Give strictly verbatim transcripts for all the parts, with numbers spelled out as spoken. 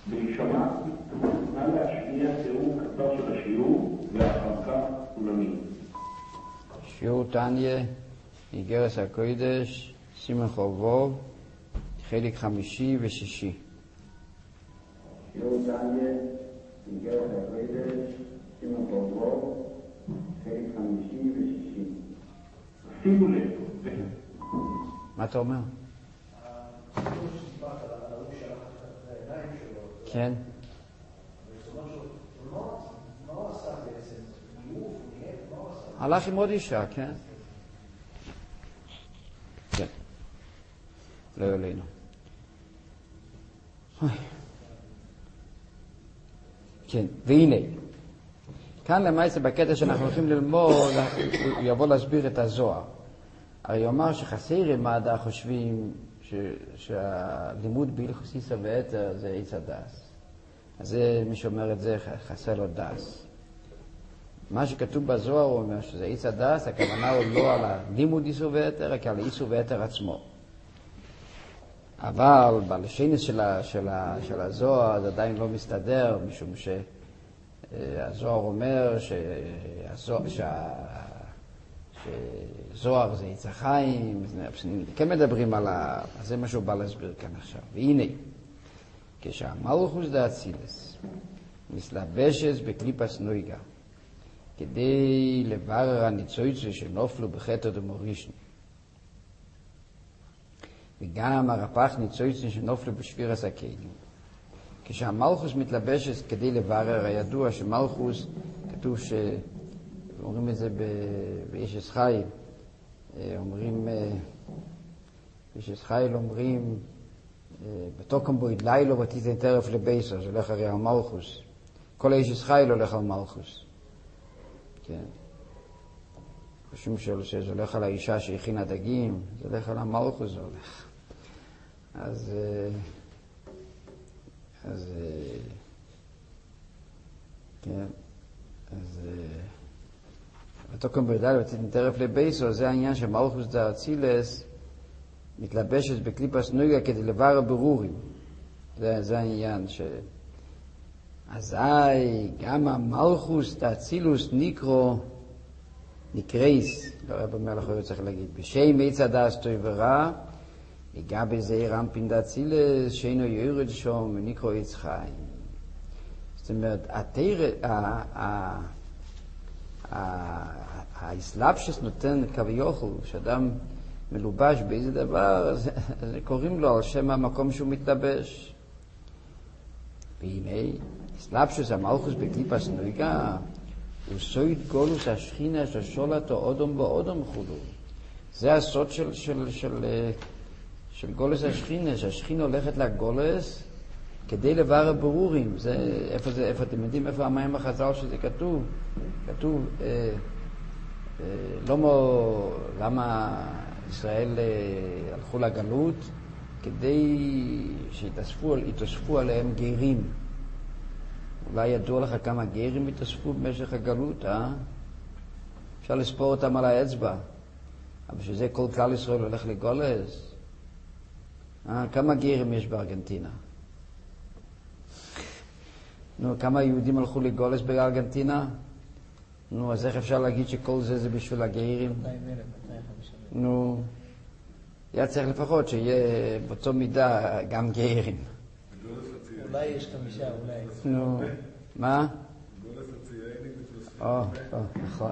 להישמע, נא להשמיע תיאור קצר של השיעור, ואחר כך כולמים. שיעור תניא, איגרת הקודש, סימן חובוב, חלק חמישי ושישי. שיעור תניא, איגרת הקודש, סימן חובוב, חלק חמישי ושישי. שימו לב. מה אתה אומר? כן. הלך עם עוד אישה, כן? כן. לא אלינו. כן, והנה. כאן למעשה בקטע שאנחנו הולכים ללמוד, הוא יבוא להסביר את הזוהר. הרי הוא אמר שחסירי מדע חושבים ש... שהלימוד בהלכות עיסא ואתר זה עץ הדס. אז זה, מי שאומר את זה, חסר לו דס. מה שכתוב בזוהר הוא אומר שזה עץ הדס, הכוונה הוא לא על הלימוד עיסא ואתר, רק על עיסא ואתר עצמו. אבל בלשונס של, ה... של, ה... של הזוהר זה עדיין לא מסתדר, משום שהזוהר אומר שהזוהר... שה... שזוהר זה עץ החיים, כן מדברים על ה... אז זה מה שהוא בא להסביר כאן עכשיו. והנה, כשהמלכוס דאצילס מסלבשת בקליפס נויגה, כדי לברר הניצוצות שנופלו בחטא דמורישן, וגם הרפ"ח ניצוצות שנופלו בשבירת הכלים. כשהמלכוס מתלבשת כדי לברר, הידוע שמלכוס, כתוב ש... אומרים את זה באשת חיל, אומרים, באשת חיל אומרים, בתוקם בו ידלילו ותיתן טרף לבייסר, זה הולך הרי על מלכוס. כל האשת חיל הולך על מלכוס. כן. חושבים שזה הולך על האישה שהכינה דגים, זה הולך על המלכוס, זה הולך. אז, אז, כן, אז, ותוקם בידל ותיתן טרף לבייסו, זה העניין שמלכוס דאצילס מתלבשת בקליפס נויגה כדי לברר ברורים. זה, זה העניין ש... אזי גם המלכוס דאצילוס נקרו נקרייס, לא רב המלך הוא צריך להגיד, בשם עץ הדס טוב ורע, לגבי זה רמפין דאצילס שאינו יורד שום ונקרו עץ חיים. זאת אומרת, התיר... האסלאפשס נותן כביכול, שאדם מלובש באיזה דבר, אז קוראים לו על שם המקום שהוא מתלבש. והנה, אסלאפשס המלכוס בקליפס נויגה, הוא סויד גולוס השכינה ששולתו אודום באודום חולו. זה הסוד של, של, של, של גולוס השכינה, שהשכינה הולכת לגולוס כדי לברר ברורים. זה, איפה זה, איפה אתם יודעים, איפה המים החז"ל שזה כתוב? כתוב, אה, אה, לא מו, למה ישראל אה, הלכו לגלות? כדי שיתאספו, יתאספו עליהם גרים. אולי ידוע לך כמה גרים יתאספו במשך הגלות, אה? אפשר לספור אותם על האצבע. אבל שזה כל כלל ישראל הולך לגולס. אה, כמה גרים יש בארגנטינה? נו, כמה יהודים הלכו לגולס בארגנטינה? נו, אז איך אפשר להגיד שכל זה זה בשביל הגרים? מאתיים אלף, מאתיים וחמישים אלף. נו, היה צריך לפחות שיהיה באותו מידה גם גרים. אולי יש חמישה, אולי. נו, מה? גולס הציינים מתוספים. או, נכון.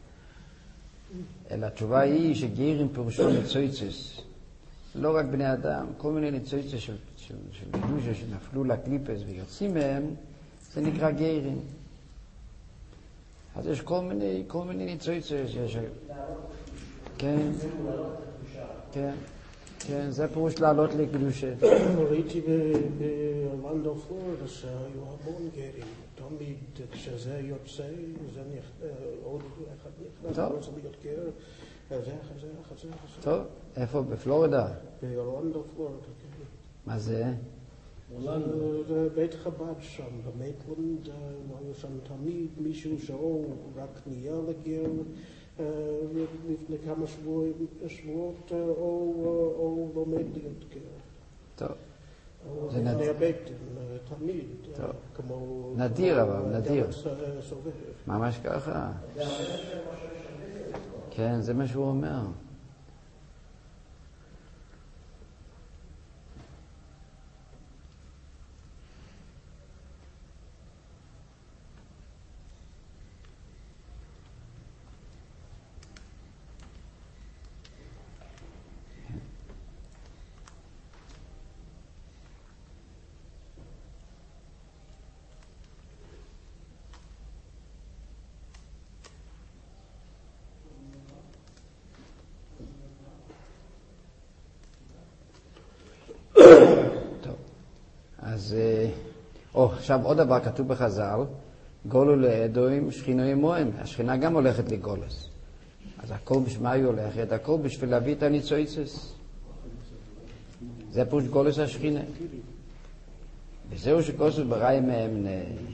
אלא התשובה היא שגרים פירושו ניצוצס. לא רק בני אדם, כל מיני ניצוצס של, של, של קדושה שנפלו לקליפס ויוצאים מהם, זה נקרא גרים. אז יש כל מיני, כל מיני ניצוצס שיש... כן, כן, כן, זה פירוש לעלות לקדושה. ראיתי באורלנדו פלורידה שהיו המון גרים. תמיד כשזה יוצא, זה עוד אחד נכנס, לא רוצה להיות גר. זה אחד, זה אחד, זה אחד. טוב, איפה? בפלורידה? באורלנדו פלורידה, כן. מה זה? זה בית חב"ד שם, במייטלנד, היו שם תמיד מישהו שאו רק נהיה לגר לפני כמה שבועות, או לומד להיות גר. טוב. זה נהיה בית, תמיד, כמו... נדיר אבל, נדיר. סובב. ממש ככה. כן, זה מה שהוא אומר. אז, או, עכשיו עוד דבר כתוב בחז"ל, גולו לאדוים שכינו עמהם, השכינה גם הולכת לגולס. אז הכל בשביל מה היא הולכת? הכל בשביל להביא את הניצויצס. זה פשוט גולס השכינה. וזהו שכוסו בראי מהם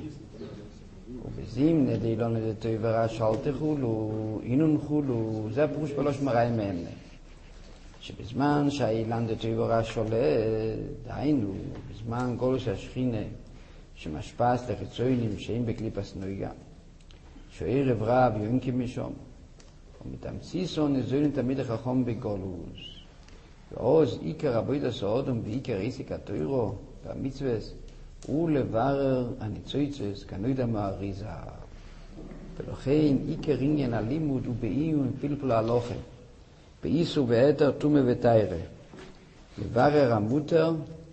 ובזים נדי לא נדתו ורע שאלתי חולו, אינון חולו, זה הפרוש בלוש מראי מהם. שבזמן שהאילן דתו ורע שולט, דהיינו, בזמן גולוס השכינה, שמשפס לחיצוינים שאין בקליפס נויגה, שוער עברה ויונקים משום, ומתאמציסו נזוינים תמיד החכום בגולוס, ועוז עיקר רבוית הסעודום ועיקר עסק התוירו והמצווס, הוא לברר הניצויצס כנוידה מהאריזה. ולכן עיקר עניין הלימוד הוא בעיון פלפל הלוחם, באיסו ועתר תומה ותיירה. לברר המותר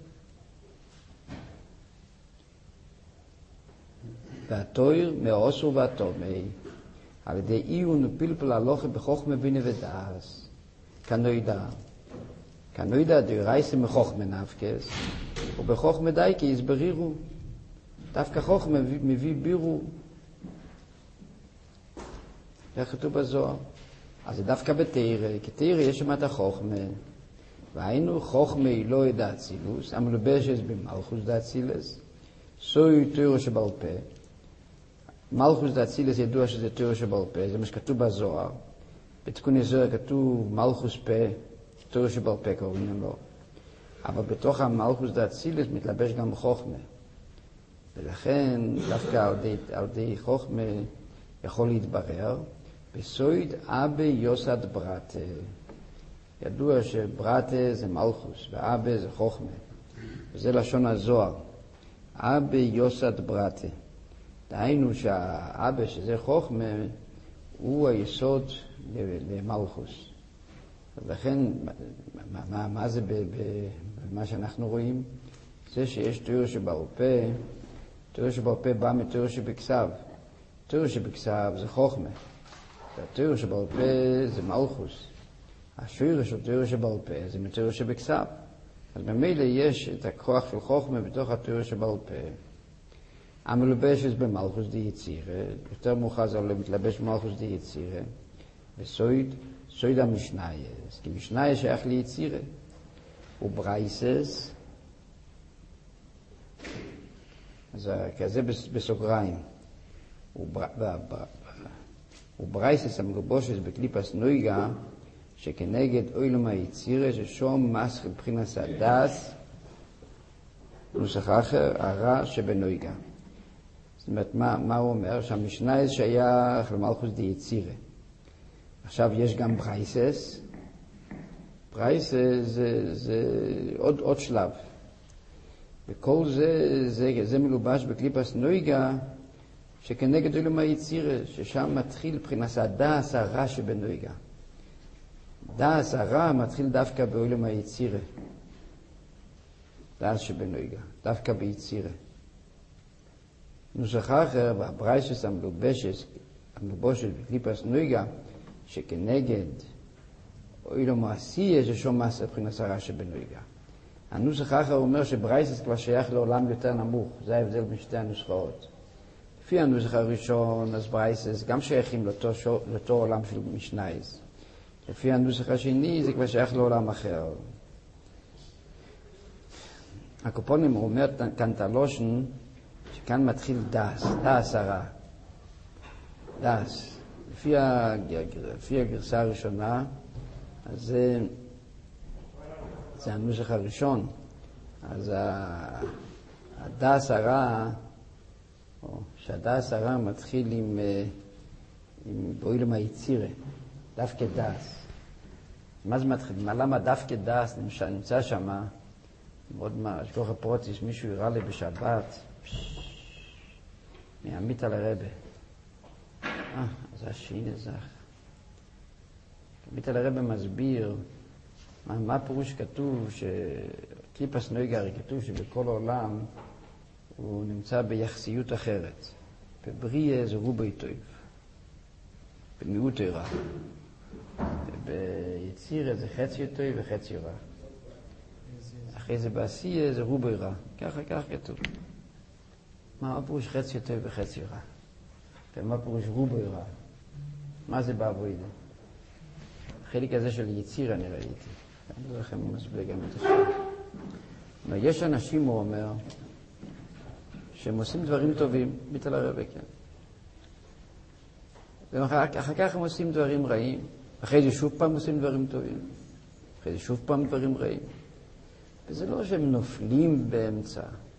והתויר מאוסו והתומי, על ידי עיון ופלפל הלוחם בחוכמה בינה ודעס, כנוידה. כנוידה דרייסה מחוכמה נפקס, ובחוכמה דייקי הסברירו. דווקא חוכמה מביא, מביא בירו. זה כתוב בזוהר. אז זה דווקא בתירה, כי תירה יש שם את החוכמה. והיינו חוכמה היא לא ידע אצילוס, המלובשת במלכוס דה אצילס, סוי תירה שבעל פה. מלכוס דה אצילס ידוע שזה תירה שבעל פה, זה מה שכתוב בזוהר. בתיקון הזוהר כתוב מלכוס פה, תירה שבעל פה קוראים לו. אבל בתוך המלכוס דה אצילס מתלבש גם חוכמה. ולכן דווקא על ידי, על ידי חוכמה יכול להתברר, בסויד אבא יוסד ברטה. ידוע שברטה זה מלכוס, ואבא זה חוכמה. וזה לשון הזוהר. אבא יוסד ברטה. דהיינו שהאבא שזה חוכמה, הוא היסוד למלכוס. ולכן, מה, מה, מה זה במה שאנחנו רואים? זה שיש תיאור שבעל פה, תיאור שבעל פה בא מתיאור שבכסב. תיאור שבכסב זה חוכמה. והתיאור שבעל פה זה מלכוס. השורש של תיאור שבעל פה זה מתיאור שבכסב. אז במילא יש את הכוח של חוכמה בתוך התיאור שבעל פה. המלובשת במלכוס די יצירה, יותר מאוחר זה מתלבש במלכוס די יצירה, וסויד, סויד המשנייס, כי משנייס שייך ליצירה. וברייסס, אז כזה בסוגריים, וברייסס המלובשת בקליפס נויגה, שכנגד אוילום היצירה, ששום מסך מבחינת הדס, נוסח אחר, הרע שבנויגה. זאת אומרת, מה, מה הוא אומר? שהמשנייס שייך למלכוס די יצירה. עכשיו יש גם ברייסס. ברייסס זה, זה עוד, עוד שלב. וכל זה, זה, זה מלובש בקליפס נויגה, שכנגד אוילום היצירה, ששם מתחיל מבחינת הדס הרע שבנויגה. דס הרע מתחיל דווקא באוילום היצירה. דס שבנויגה, דווקא ביצירה. נוסח אחר, והברייסס המלובשת, המלובשת בקליפס נויגה, שכנגד אוילום העשייה, זה שום מסע מבחינת הרע שבנויגה. הנוסח האחר אומר שברייסס כבר שייך לעולם יותר נמוך, זה ההבדל בין שתי הנוסחאות. לפי הנוסח הראשון, אז ברייסס גם שייכים לאותו, לאותו עולם של משנייס. לפי הנוסח השני, זה כבר שייך לעולם אחר. הקופונים אומר כאן תלושן, שכאן מתחיל דס, דס הרע. דס. לפי, הגר, לפי הגרסה הראשונה, אז זה, זה הנוסח הראשון. אז הדס הרע, או שהדס הרע מתחיל עם, עם בוילם היצירה, דווקא דס. מה זה מתחיל? למה דווקא דס נמצא, נמצא שם? מאוד מה, שכוח הפרוטיס, מישהו יראה לי בשבת, מעמית על הרבה. אה, זה השין הזך. עמית על הרבה מסביר, מה, מה פירוש כתוב, שקליפס נויגרי כתוב שבכל העולם הוא נמצא ביחסיות אחרת. בבריא זה רובי טוב, במיעוט רע. ביציר זה חצי טוב וחצי רע. אחרי זה בעשייה זה רובי רע. ככה, ככה כתוב. מה פירוש חצי טוב וחצי רע? ומה פירוש רובי רע? מה זה בעבודה? החלק הזה של יציר אני ראיתי. אני לא לכם מסביר גם את השם. יש אנשים, הוא אומר, שהם עושים דברים טובים, ביטל הרבה, כן. ואחר כך הם עושים דברים רעים. אחרי זה שוב פעם עושים דברים טובים. אחרי זה שוב פעם דברים רעים. וזה לא שהם נופלים באמצע.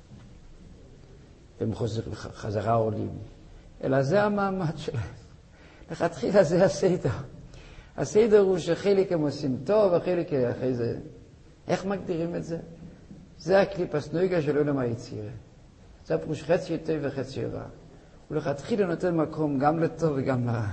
והם חוזר, חזרה עולים. אלא זה המעמד שלהם. לכתחילה זה הסדר. הסדר הוא שחלק הם עושים טוב, וחלק אחרי זה... איך מגדירים את זה? זה הקליפס נויגה של עולם היצירה. זה הפירוש חצי טוב וחצי רע. הוא לכתחילה נותן מקום גם לטוב וגם לרע.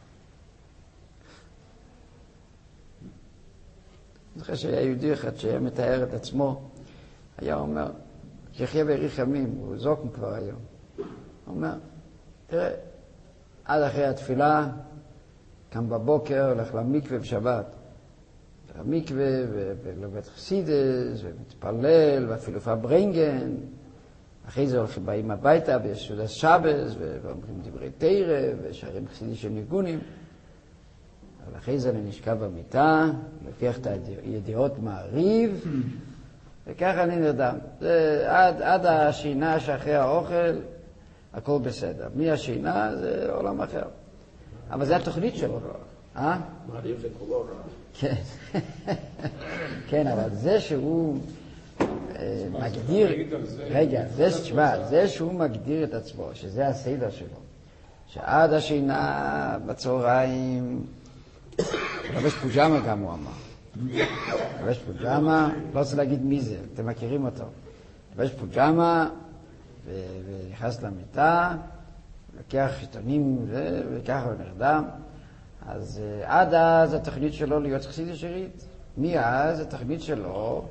אני חושב שהיה יהודי אחד שהיה מתאר את עצמו, היה אומר, שיחיה בעריך ימים, הוא זוקם כבר היום. הוא אומר, תראה, עד אחרי התפילה, קם בבוקר, הולך למקווה בשבת. למקווה ולבית חסידס, ומתפלל, ואפילו פברנגן. אחרי זה הולכים באים הביתה, ויש סעודת שבס, ואומרים דברי תורה, ושרים חסידי של ניגונים. אבל אחרי זה אני נשכב במיטה, לוקח את הידיעות מעריב, וככה אני נרדם. זה עד, עד השינה שאחרי האוכל, הכל בסדר. מי השינה זה עולם אחר. אבל זה התוכנית שלו. אה? מעריב זה כולו רע. כן. כן, אבל זה שהוא מגדיר, רגע, זה שהוא מגדיר את עצמו, שזה הסדר שלו, שעד השינה בצהריים, לבש פוג'מה גם הוא אמר. לבש פוג'מה, לא רוצה להגיד מי זה, אתם מכירים אותו. לבש פוג'מה, ונכנס למיטה, לקח עיתונים וככה הוא נרדם. אז עד אז התוכנית שלו להיות חסידי שירית. מאז התוכנית שלו...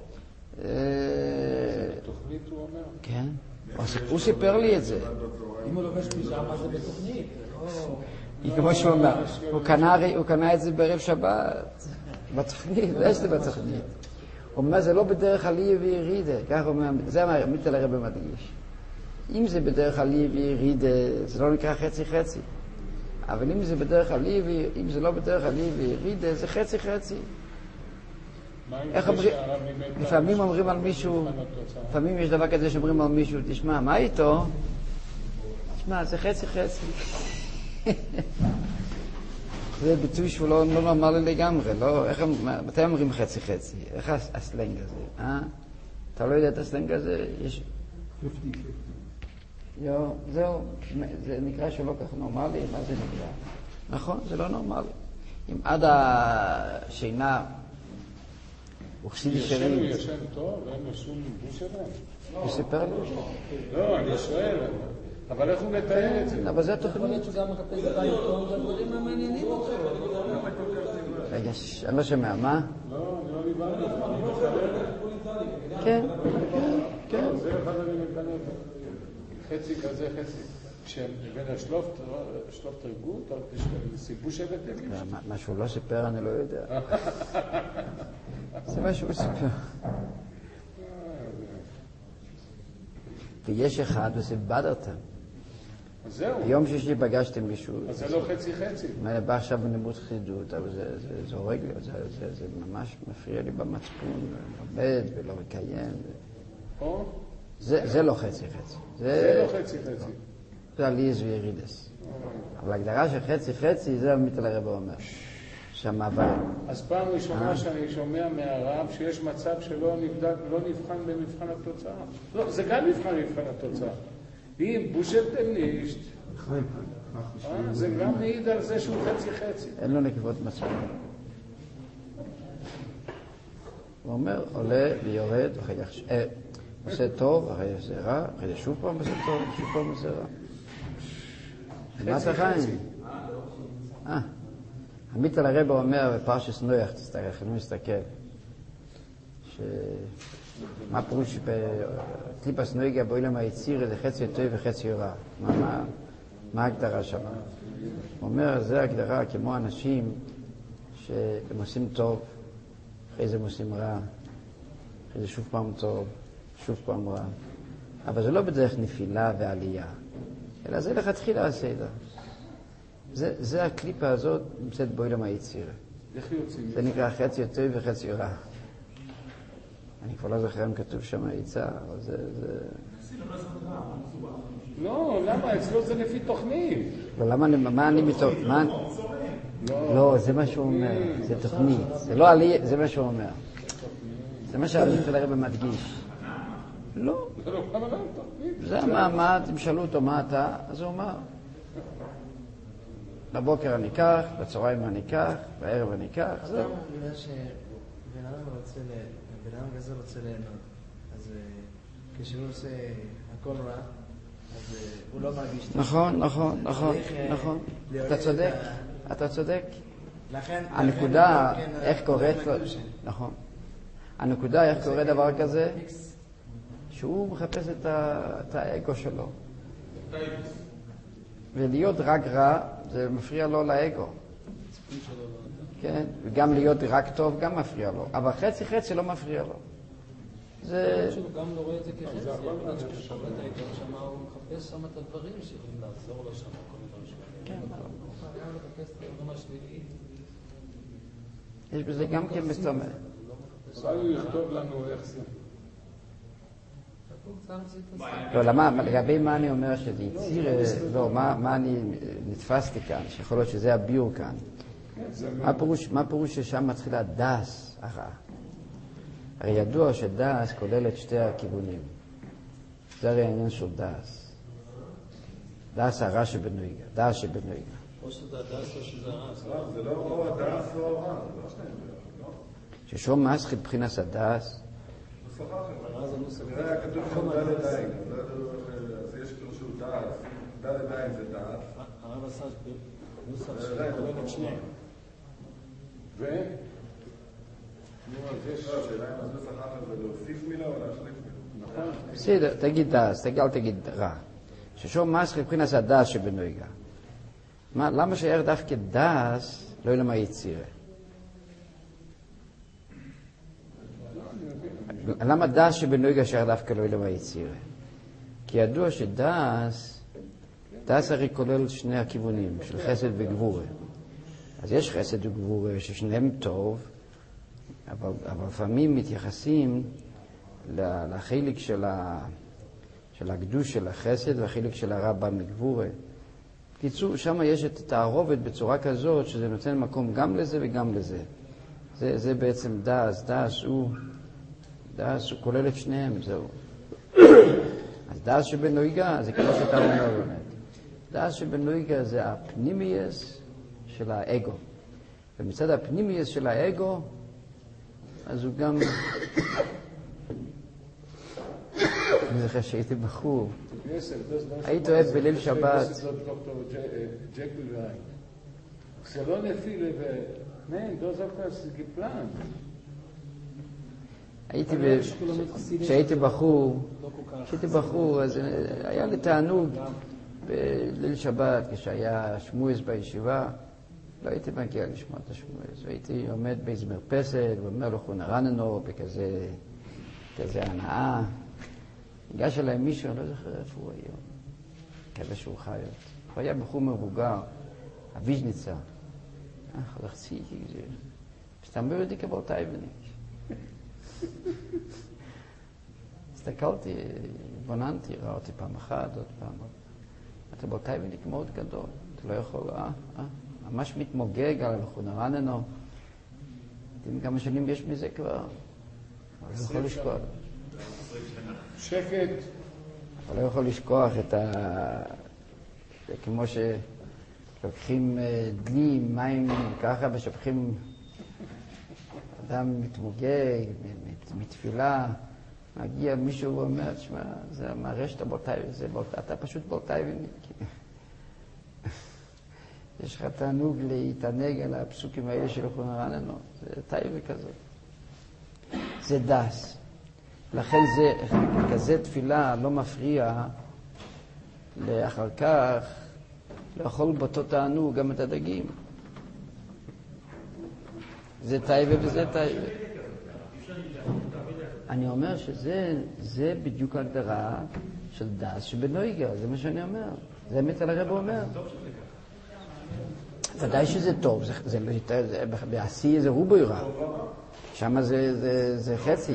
תוכנית הוא אומר? כן. הוא סיפר לי את זה. אם הוא לובש פיג'מה זה בתוכנית. כמו שהוא אומר, הוא קנה את זה בערב שבת. בתוכנית, יש זה בתוכנית. הוא אומר, זה לא בדרך עלייה וירידה. כך הוא אומר, זה מה מיטל הרב מדגיש. אם זה בדרך עלייה וירידה, זה לא נקרא חצי חצי. אבל אם זה בדרך עלייה, אם זה לא בדרך עלייה וירידה, זה חצי חצי. איך אומרים? לפעמים אומרים על מישהו, לפעמים יש דבר כזה שאומרים על מישהו, תשמע, מה איתו? תשמע, זה חצי חצי. זה ביטוי שהוא לא נורמלי לגמרי, לא? מתי אומרים חצי חצי? איך הסלנג הזה? אה? אתה לא יודע את הסלנג הזה? יש... חמישים חמישים. יו, זהו, זה נקרא שלא כך נורמלי, מה זה נקרא? נכון, זה לא נורמלי. אם עד השינה הוא חסיד ישרים... הוא ישן טוב, ואין לו שום בוש שלהם? הוא סיפר לי? לא, אני שואל, אבל איך הוא מתאר את זה? אבל זה התוכנית. יכול להיות שגם מחפש בבית טוב, זה דברים המעניינים אותו. רגע, אני לא שומע, מה? לא, אני לא דיברתי. כן, כן. זה אחד אני מקנה אותו. חצי כזה, חצי. כשבין השלופט, השלופט הרגות, סיבוש שבט ימים. מה שהוא לא סיפר, אני לא יודע. זה מה שהוא סיפר. ויש אחד, וזה בדרתם. אז זהו. ביום שישי פגשתם מישהו. אז זה לא חצי חצי. אני בא עכשיו בנימות חידות, אבל זה הורג לי, זה ממש מפריע לי במצפון, עובד ולא מקיים. או? זה לא חצי חצי. זה לא חצי חצי. זה עליז וירידס. אבל ההגדרה של חצי חצי, זה עמית על הרב אומר. שם אבל... אז פעם ראשונה שאני שומע מהרב שיש מצב שלא נבדק, לא נבחן במבחן התוצאה. לא, זה גם נבחן במבחן התוצאה. אם בושלתם נישט, זה גם מעיד על זה שהוא חצי חצי. אין לו נקבות מצב. הוא אומר, עולה ויורד, אחרי זה עושה טוב, אחרי זה רע, אחרי זה שוב פעם עושה טוב, שוב פעם עושה רע. מה אתה חיים? אה, המיטל הרב אומר בפרשס נויח, תצטרך, אני מסתכל, מה פירוש בקליפס נויגה באילם היציר זה חצי טוב וחצי רע? מה ההגדרה שם? הוא אומר, זה הגדרה כמו אנשים שהם עושים טוב, אחרי זה הם עושים רע, אחרי זה שוב פעם טוב, שוב פעם רע. אבל זה לא בדרך נפילה ועלייה, אלא זה לכתחילה הסדר. זה, זה הקליפה הזאת נמצאת באילם היציר. איך יוצאים? זה נקרא חצי טוב וחצי רע. אני כבר לא זוכר אם כתוב שם היצע, אבל זה... זה... לא, למה? אצלו זה לפי תוכנית. לא, למה אני... מה אני מתוך... מה... לא, זה מה שהוא אומר, זה תוכנית. זה לא עלי, זה מה שהוא אומר. זה מה שהרב הרב מדגיש. לא. זה לא כמה לא תוכנית. זה מה, מה, אתם שאלו אותו מה אתה, אז הוא אמר. בבוקר אני אקח, בצהריים אני אקח, בערב אני אקח. אז למה בגלל שבן אדם רוצה, בן אדם כזה רוצה ליהנות, אז כשהוא עושה הכל רע, אז הוא לא מרגיש טוב. נכון, נכון, נכון, נכון. אתה צודק, אתה צודק. הנקודה, איך קורית, נכון. הנקודה, איך קורה דבר כזה, שהוא מחפש את האגו שלו. ולהיות רק רע, זה מפריע לו לאגו. כן, וגם להיות רק טוב גם מפריע לו. אבל חצי חצי לא מפריע לו. זה... הוא גם לא רואה את זה כחצי, אבל כשקורא את האגו שם, הוא מחפש שם את הדברים שיכולים לעזור לו שם, כל דבר שלהם. כן, הוא חייב לחפש את הדברים השליליים. יש בזה גם כן מסתומר. אולי הוא יכתוב לנו איך זה. לא, למה, לגבי מה אני אומר שזה יציר, לא, מה אני נתפסתי כאן, שיכול להיות שזה הביור כאן. מה פירוש ששם מתחילה דס הרע? הרי ידוע שדס כולל את שתי הכיוונים. זה הרי העניין של דס. דס הרע שבנויגה, דס שבנויגה. או שזה הדס או שזה הרע. זה לא או הדס או הרע. ששום מסחית מבחינת הדס, זה היה כתוב שם ד' עין, אז יש כאילו שהוא דעת, ד' עין זה דעת. הרב עשה נוסח שכולל את שניהם. ו? השאלה אם אז נוסח אחר זה להוסיף מילה או להחליף מילה. נכון. בסדר, תגיד דס, תגיד, אל תגיד רע. ששום מסחית מבחינת הדס שבנויגה. למה שיהיה דווקא דס לא ילמה יצירה? למה דס שבנויגה שייך דווקא לא ילמה יצירה? כי ידוע שדס, דס הרי כולל שני הכיוונים, של חסד וגבורה. אז יש חסד וגבורה ששניהם טוב, אבל, אבל לפעמים מתייחסים לחלק של, ה, של הקדוש של החסד והחלק של הרע בא מגבורה. בקיצור, שם יש את התערובת בצורה כזאת שזה נותן מקום גם לזה וגם לזה. זה, זה בעצם דס, דס הוא... דס הוא כולל את שניהם, זהו. אז דס שבנויגה, זה כמו שאתה אומר באמת. דס שבנויגה זה הפנימייס של האגו. ומצד הפנימייס של האגו, אז הוא גם... אני זוכר שהייתי בחור. הייתי אוהב בליל שבת. זה לא נפילה ו... נהן, דו זוכר שגיפלן. הייתי, כשהייתי בחור, כשהייתי בחור, אז היה לי תענוג בליל שבת, כשהיה שמואס בישיבה, לא הייתי מגיע לשמוע את השמואס, הייתי עומד באיזו מרפסת, ואומר לו חונרננו, בכזה, כזה הנאה. ניגש אליי מישהו, אני לא זוכר איפה הוא היום, כזה שהוא חי. הוא היה בחור מבוגר, הוויז'ניצה. חלחצי, סתם יודעי כבל טייבניק. הסתכלתי, בוננתי, ראיתי פעם אחת, עוד פעם. אתה בוטייבניק מאוד גדול, אתה לא יכול, אה, אה, ממש מתמוגג על חונרננו. יודעים כמה שנים יש מזה כבר? אני לא יכול לשכוח. שקט. אני לא יכול לשכוח את ה... זה כמו שלוקחים דלי, מים ככה ושפכים אדם מתמוגג, מתפילה, מגיע מישהו ואומר, תשמע, זה מראה שאתה באותיי, אתה פשוט באותיי וניק. יש לך תענוג להתענג על הפסוקים האלה של חונרננו, זה טייבה כזאת. זה דס. לכן זה, כזה תפילה לא מפריע לאחר כך לאכול באותו תענוג גם את הדגים. זה טייבה וזה טייבה. אני אומר שזה זה בדיוק ההגדרה של דס שבנויגה, זה מה שאני אומר. זה אמת על הרב אומר. ודאי שזה טוב, זה, זה, זה, זה, בעשי זה רובוי רע. שם זה, זה, זה חצי.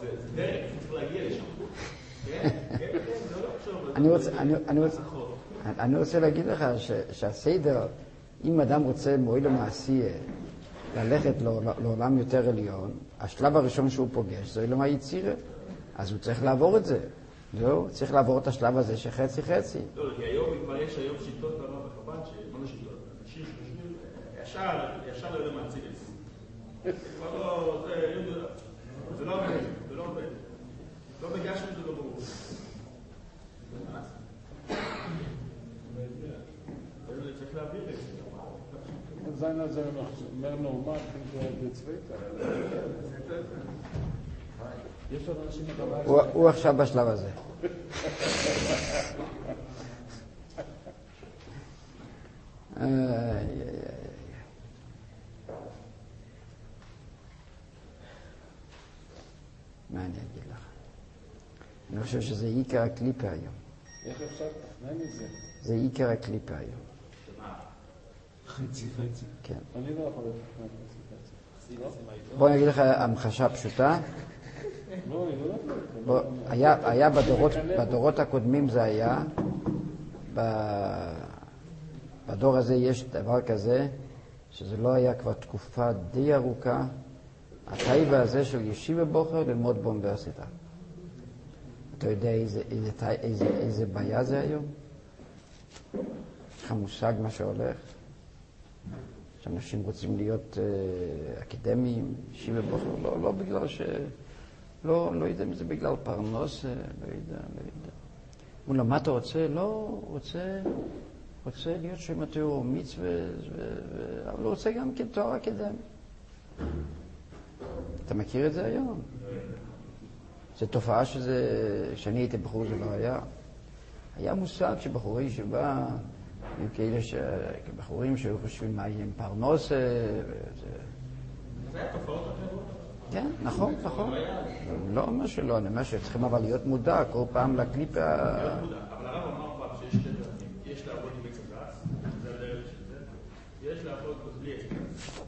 אני רוצה, אני, אני רוצה, אני רוצה להגיד לך ש, שהסדר, אם אדם רוצה מועיל למעשי ללכת לעולם יותר עליון, השלב הראשון שהוא פוגש זה עולם היצירה. אז הוא צריך לעבור את זה. זהו, צריך לעבור את השלב הזה שחצי חצי. לא, כי היום כבר יש היום שיטות ברב החב"ד, מה זה שיטות? אנשים שחושבים, ישר, ישר לא יודע מהצילס. כבר לא, זה לא עובד, זה לא עובד. לא בגשנו את זה לא ברור. זה צריך להעביר את זה. sein also noch mehr normal in der zweite. יש עוד אנשים בבית. הוא עכשיו בשלב הזה. מה אני אגיד לך? אני חושב שזה עיקר הקליפה היום. איך אפשר לתכנן את זה? זה עיקר הקליפה היום. חצי חצי. כן. אני לא יכול לתכנן חצי חצי. בוא נגיד לך המחשה פשוטה. לא, אני לא יכול. היה בדורות הקודמים זה היה, בדור הזה יש דבר כזה, שזה לא היה כבר תקופה די ארוכה, הטייבה הזה של ישיבה בוחר ללמוד באוניברסיטה. אתה יודע איזה, איזה, איזה, איזה בעיה זה היום? יש לך מושג מה שהולך? שאנשים רוצים להיות uh, אקדמיים, ישיבה בוחר, לא, לא בגלל ש... לא, לא יודע אם זה בגלל פרנוס, לא יודע, לא יודע. מולה, מה אתה רוצה? לא, רוצה, רוצה להיות שם התיאור מצווה, אבל הוא רוצה גם כתואר אקדמי. אתה מכיר את זה היום? זו תופעה שזה, כשאני הייתי בחור זה לא היה. היה מושג שבחורי ישיבה, היו כאלה ש... בחורים שהיו חושבים מה יהיה עם פרנוס, וזה... זה היה תופעות אחרות? כן, נכון, נכון. לא אומר שלא, אני אומר שצריכים אבל להיות מודע כל פעם לקליפה... להיות מודע, אבל הרב אמר פעם שיש שתי דרכים. יש לעבוד עם עצם גס, זה הדרך של זה, יש לעבוד בלי עצם גס.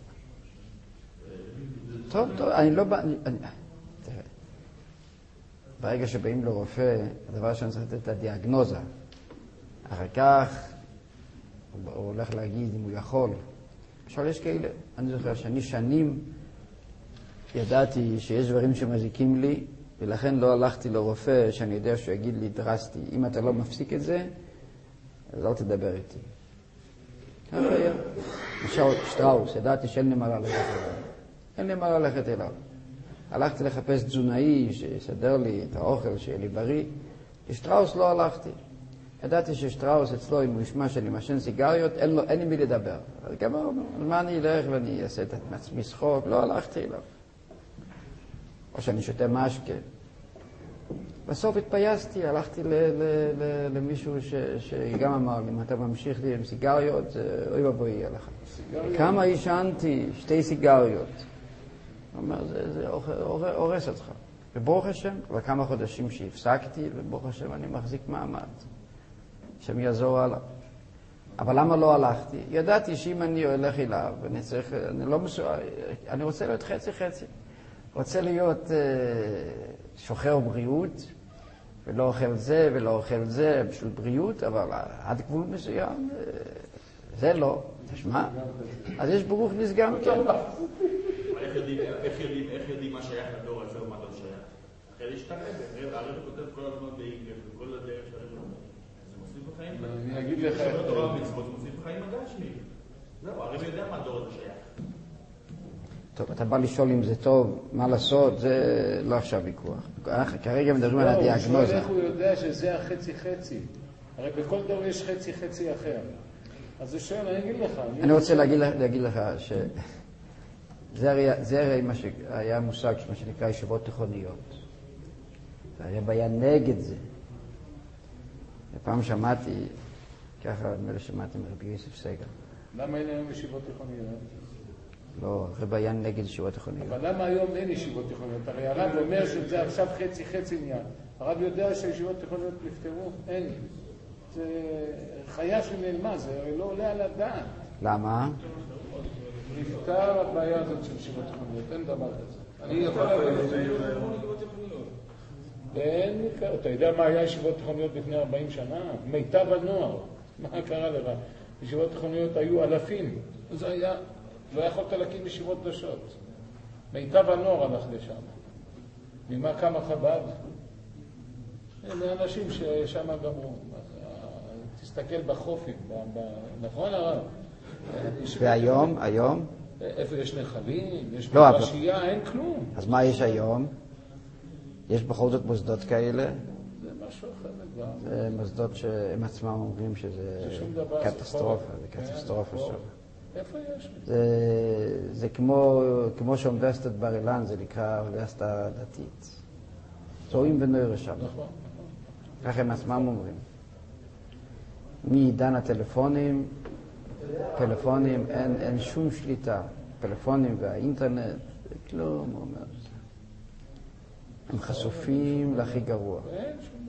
טוב, טוב, אני לא בא... תראה, ברגע שבאים לרופא, הדבר שאני צריך לתת את הדיאגנוזה. אחר כך הוא הולך להגיד אם הוא יכול. עכשיו יש כאלה, אני זוכר שאני שנים ידעתי שיש דברים שמזיקים לי, ולכן לא הלכתי לרופא שאני יודע שהוא יגיד לי דרסטי, אם אתה לא מפסיק את זה, אז אל תדבר איתי. ככה היה. למשל שטראוס, ידעתי שאין לי מה ללכת אליו. אין לי מה ללכת אליו. הלכתי לחפש תזונאי שיסדר לי את האוכל שיהיה לי בריא. לשטראוס לא הלכתי. ידעתי ששטראוס אצלו, אם הוא ישמע שאני משן סיגריות, אין, לו, אין לי מי לדבר. אז גם הוא אומר, על מה אני אלך ואני אעשה את עצמי שחוק? לא הלכתי אליו. או שאני שותה משקה. בסוף התפייסתי, הלכתי ל- ל- ל- למישהו ש- שגם אמר לי, אם אתה ממשיך לי עם סיגריות, אוי ובוי יהיה לך. כמה עישנתי? שתי סיגריות. הוא אומר, זה, זה הורס אותך. וברוך השם, וכמה חודשים שהפסקתי, וברוך השם אני מחזיק מעמד. שם יעזור הלאה. אבל למה לא הלכתי? ידעתי שאם אני הולך אליו, אני צריך, אני לא מסוע... אני רוצה להיות חצי חצי. רוצה להיות uh, שוחר בריאות, ולא אוכל זה ולא אוכל זה בשביל בריאות, אבל עד גבול מסוים, uh, זה לא. תשמע, אז יש ברוך נסגם, כן. איך יודעים מה שייך לדור הזה ומה לא שייך? אחרי להשתרב, הרב כותב כל הזמן באינגל, וכל הדרך של הרב. זה מוסיף בחיים. אני אגיד לך... שומר תורה ומצוות מוסיף בחיים הגשמי. זהו, הרב יודע מה הדור הזה שייך. טוב, אתה בא לשאול אם זה טוב, מה לעשות, זה לא עכשיו ויכוח. כרגע מדברים על הדיאגנוזה. הוא שואל איך הוא יודע שזה החצי חצי. הרי בכל דור יש חצי חצי אחר. אז הוא שואל, אני אגיד לך. אני רוצה להגיד לך ש... זה הרי מה שהיה מושג, מה שנקרא ישיבות תיכוניות. הרב היה נגד זה. פעם שמעתי, ככה נדמה לי שמעתי מרבי יוסף סגל. למה אין היום ישיבות תיכוניות? לא, הרב היה נגד ישיבות תיכוניות. אבל למה היום אין ישיבות תיכוניות? הרי הרב אומר שזה עכשיו חצי חצי עניין. הרב יודע שהישיבות תיכוניות נפטרו? אין. זה חיה שנעלמה, זה לא עולה על הדעת. למה? נפטר הבעיה הזאת של ישיבות תיכוניות, אין דבר כזה. אני יכול להגיד את זה. אין, אתה יודע מה היה ישיבות תיכוניות לפני ארבעים שנה? מיטב הנוער. מה קרה לך? ישיבות תיכוניות היו אלפים. זה היה, לא יכולת להקים ישיבות קדושות. מיטב הנוער הלך לשם. ממה קמה חב"ד? אלה אנשים ששם גמרו. תסתכל בחופים, נכון הרב? והיום, היום? איפה יש נחלים? יש לא, בראשייה, אין כלום. אז מה יש היום? יש בכל זאת מוסדות כאלה? זה משהו אחר לגמרי. זה מוסדות שהם עצמם אומרים שזה קטסטרופה, זה קטסטרופה שם. איפה יש? זה כמו שאוניברסיטת בר אילן, זה נקרא אוניברסיטה דתית. צועים ונוירה שם. נכון. כך הם עצמם אומרים. מעידן הטלפונים, טלפונים, אין, אין שום שליטה. טלפונים והאינטרנט, זה כלום, הוא אומר. הם חשופים להכי גרוע. אין שום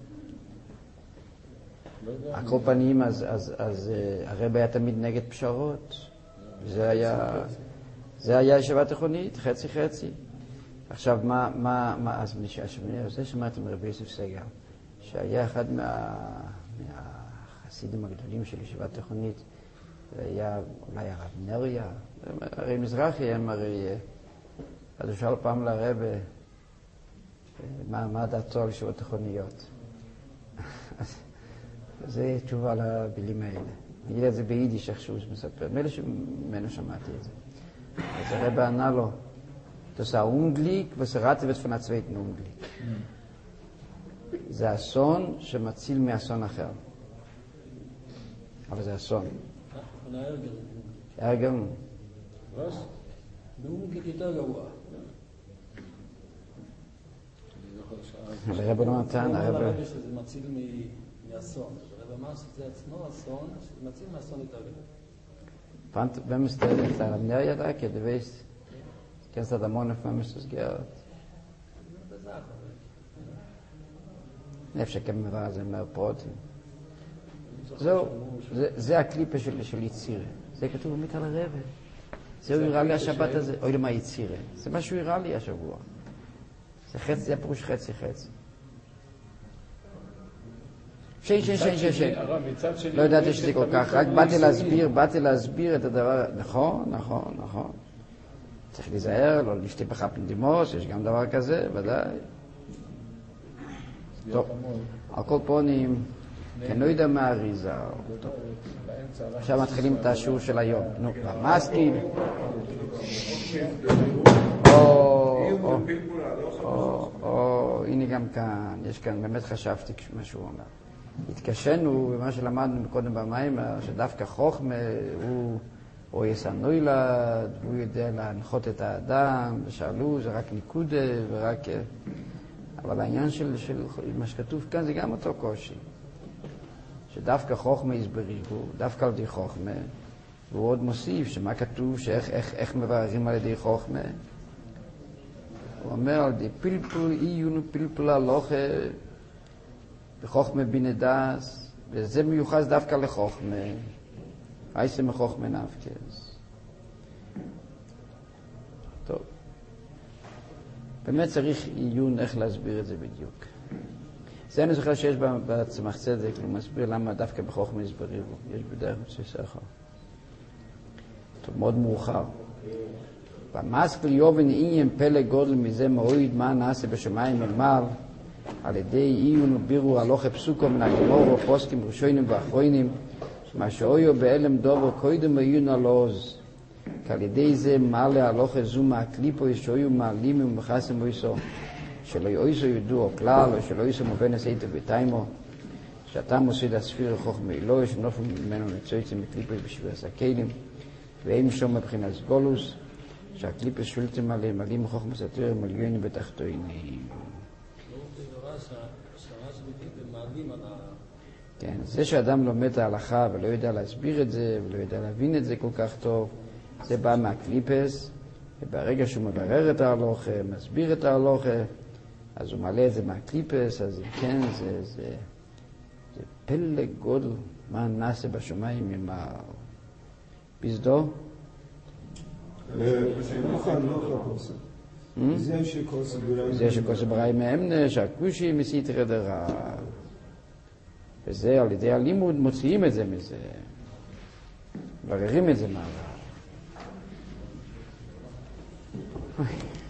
דבר. על כל פנים, אז, אז, אז הרב היה תמיד נגד פשרות. זה היה, זה היה ישיבה תיכונית, חצי חצי. עכשיו, מה, מה, מה, אז זה שמעתי מרבי יוסף סגל, שהיה אחד מה, מהחסידים הגדולים של ישיבה תיכונית, זה היה אולי הרב נריה, הרי מזרחי הם הרי, אז הוא שאל פעם לרב, מה, מה דעתו על ישיבות תיכוניות? זה תשובה לבילים האלה. אני אגיד את זה ביידיש איך שהוא מספר, מילא שממנו שמעתי את זה. אז הרב ענה לו, das ist ein Unglück, was erraten wird von einem zweiten Unglück. זה אסון שמציל מאסון אחר. אבל זה אסון. ארגר. באונגליק יותר גרוע. הרב לא נתן, הרב... הרב שזה מציל מאסון. הרב אמר שזה עצמו אסון, שזה מציל מאסון יותר גרוע. Wenn man es der Arab Nerja da, du weißt, kennst du da morgen auf meinem das gehört? נפש כמובן זה אומר פרוטים. זהו, זה הקליפה של יצירה. זה כתוב באמת על הרב. זהו יראה לי השבת הזה, אוי למה יצירה. זה מה שהוא יראה לי השבוע. זה חצי, זה פירוש חצי חצי. שן, שן, שן, שן, שן. לא ידעתי שזה כל כך, רק באתי להסביר, באתי להסביר את הדבר, נכון, נכון, נכון. צריך להיזהר, לא לשתי בחפן דימוס, יש גם דבר כזה, ודאי. טוב, על כל פונים, אני לא יודע מה אריזה. עכשיו מתחילים את השיעור של היום. נו, במסטיל. או, או, או, הנה גם כאן, יש כאן, באמת חשבתי מה שהוא אומר. התקשנו במה שלמדנו מקודם במים, שדווקא חוכמה הוא או יסנוילד, והוא יודע להנחות את האדם, ושאלו, זה רק ניקודה ורק... אבל העניין של, של מה שכתוב כאן זה גם אותו קושי. שדווקא חוכמה יסברירו, דווקא על ידי חוכמה, והוא עוד מוסיף שמה כתוב, שאיך איך, איך מבררים על ידי חוכמה. הוא אומר על ידי פלפל, עיון פלפל הלוכה, בחוכמה בינה דס, וזה מיוחס דווקא לחוכמה. אייסה מחוכמה נפקס. טוב. באמת צריך עיון איך להסביר את זה בדיוק. זה אני זוכר שיש בצמח צדק, הוא מסביר למה דווקא בחוכמה הסברירו. יש בדרך מצוי שכל. טוב, מאוד מאוחר. במסקל יובן עניין פלא גודל מזה מועיד מה נעשה בשמיים ממעל, על ידי עיון ובירו הלוכה פסוקו מן הגמור ופוסקים ראשונים ואחרונים, מה שאויו באלם דובר קודם עיון על עוז, כי על ידי זה מעלה הלוכה זו מהקליפו שאויו מעלים ומחסם אויסו, שלא יאויסו ידעו כלל, או שלא יאויסו מובן עשייתו בתיימו, שאתה מוסיד הספיר חוכמה אלוהי, שנופו ממנו נצויצים מקליפו בשביל הסקלים, והם שום מבחינת גולוס, שהקליפו שולטים עליהם, עלים חוכמה סתירים, עליונים בתחתונים. כן, זה שאדם לומד את ההלכה ולא יודע להסביר את זה, ולא יודע להבין את זה כל כך טוב, זה בא מהקליפס, וברגע שהוא מברר את ההלוכה, מסביר את ההלוכה, אז הוא מעלה את זה מהקליפס, אז כן, זה, זה, זה פלא גודל, מה נעשה בשמיים עם הביזדו? זה שכוסה בראי מאמנה, שהקושי מסיתרא דרב. וזה על ידי הלימוד מוציאים את זה מזה, מבררים את זה מהרב.